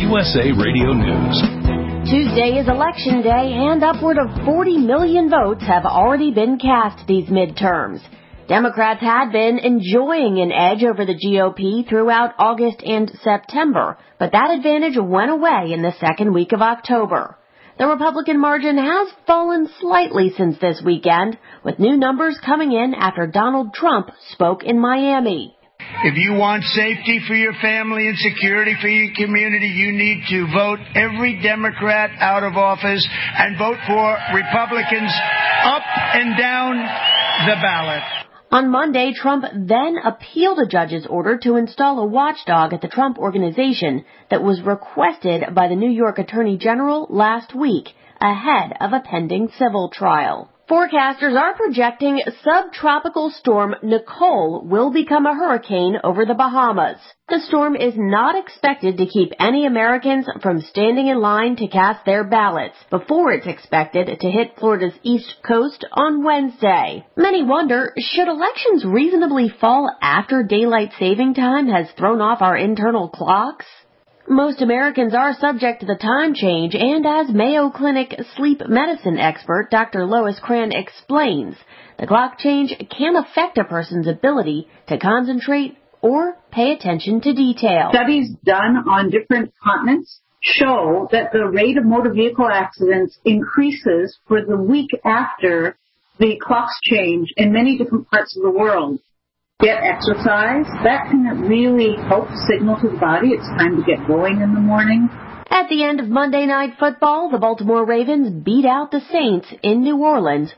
USA Radio News. Tuesday is Election Day, and upward of 40 million votes have already been cast these midterms. Democrats had been enjoying an edge over the GOP throughout August and September, but that advantage went away in the second week of October. The Republican margin has fallen slightly since this weekend, with new numbers coming in after Donald Trump spoke in Miami. If you want safety for your family and security for your community, you need to vote every Democrat out of office and vote for Republicans up and down the ballot. On Monday, Trump then appealed a judge's order to install a watchdog at the Trump Organization that was requested by the New York Attorney General last week, ahead of a pending civil trial. Forecasters are projecting subtropical storm Nicole will become a hurricane over the Bahamas. The storm is not expected to keep any Americans from standing in line to cast their ballots before it's expected to hit Florida's east coast on Wednesday. Many wonder, should elections reasonably fall after daylight saving time has thrown off our internal clocks? Most Americans are subject to the time change, and as Mayo Clinic sleep medicine expert Dr. Lois Cran explains, the clock change can affect a person's ability to concentrate or pay attention to detail. Studies done on different continents show that the rate of motor vehicle accidents increases for the week after the clocks change in many different parts of the world. Get exercise. That can really help signal to the body it's time to get going in the morning. At the end of Monday Night Football, the Baltimore Ravens beat out the Saints in New Orleans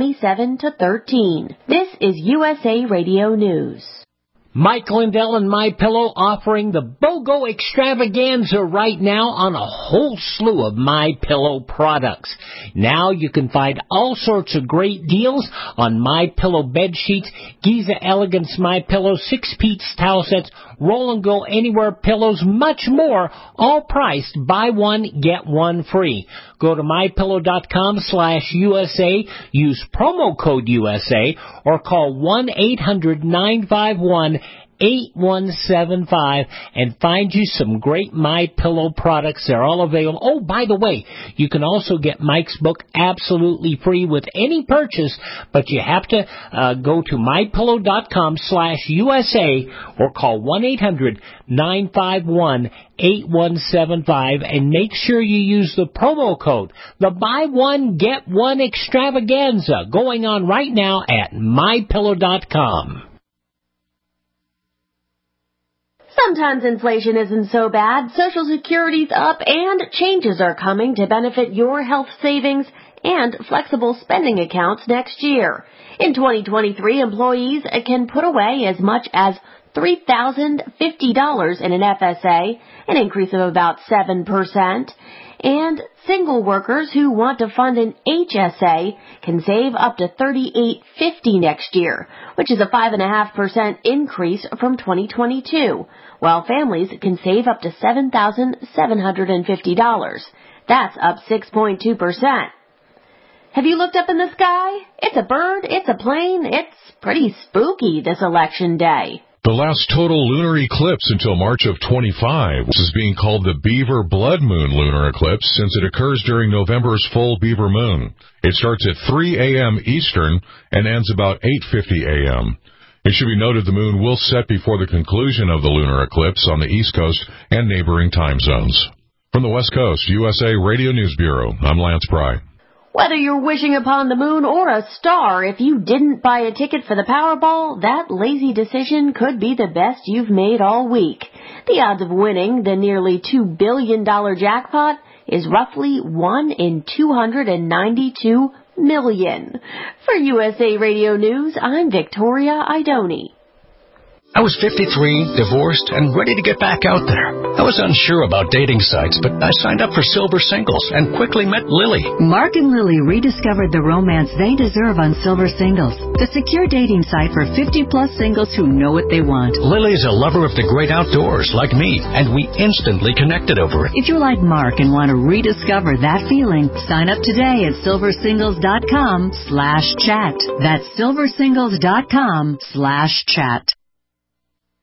27-13. This is USA Radio News. Mike Lindell and MyPillow offering the BOGO extravaganza right now on a whole slew of MyPillow products. Now you can find all sorts of great deals on MyPillow bed sheets, Giza Elegance MyPillow, 6-piece towel sets, Roll and Go Anywhere pillows, much more, all priced buy one, get one free. Go to mypillow.com/USA, use promo code USA, or call 1-800-951-8175 and find you some great MyPillow products. They're all available. Oh, by the way, you can also get Mike's book absolutely free with any purchase, but you have to go to mypillow.com/USA or call 1-800-951-8175 and make sure you use the promo code. The buy one, get one extravaganza going on right now at mypillow.com. Sometimes inflation isn't so bad. Social Security's up and changes are coming to benefit your health savings and flexible spending accounts next year. In 2023, employees can put away as much as $3,050 in an FSA, an increase of about 7%. And single workers who want to fund an HSA can save up to $3,850 next year, which is a 5.5% increase from 2022, while families can save up to $7,750. That's up 6.2%. Have you looked up in the sky? It's a bird, it's a plane, it's pretty spooky this election day. The last total lunar eclipse until March of 25 is being called the Beaver Blood Moon lunar eclipse since it occurs during November's full Beaver moon. It starts at 3 a.m. Eastern and ends about 8:50 a.m. It should be noted the moon will set before the conclusion of the lunar eclipse on the East Coast and neighboring time zones. From the West Coast, USA Radio News Bureau, I'm Lance Pry. Whether you're wishing upon the moon or a star, if you didn't buy a ticket for the Powerball, that lazy decision could be the best you've made all week. The odds of winning the nearly $2 billion jackpot is roughly 1 in 292 million. For USA Radio News, I'm Victoria Idoni. I was 53, divorced, and ready to get back out there. I was unsure about dating sites, but I signed up for Silver Singles and quickly met Lily. Mark and Lily rediscovered the romance they deserve on Silver Singles, the secure dating site for 50-plus singles who know what they want. Lily's a lover of the great outdoors, like me, and we instantly connected over it. If you're like Mark and want to rediscover that feeling, sign up today at silversingles.com/chat. That's silversingles.com/chat.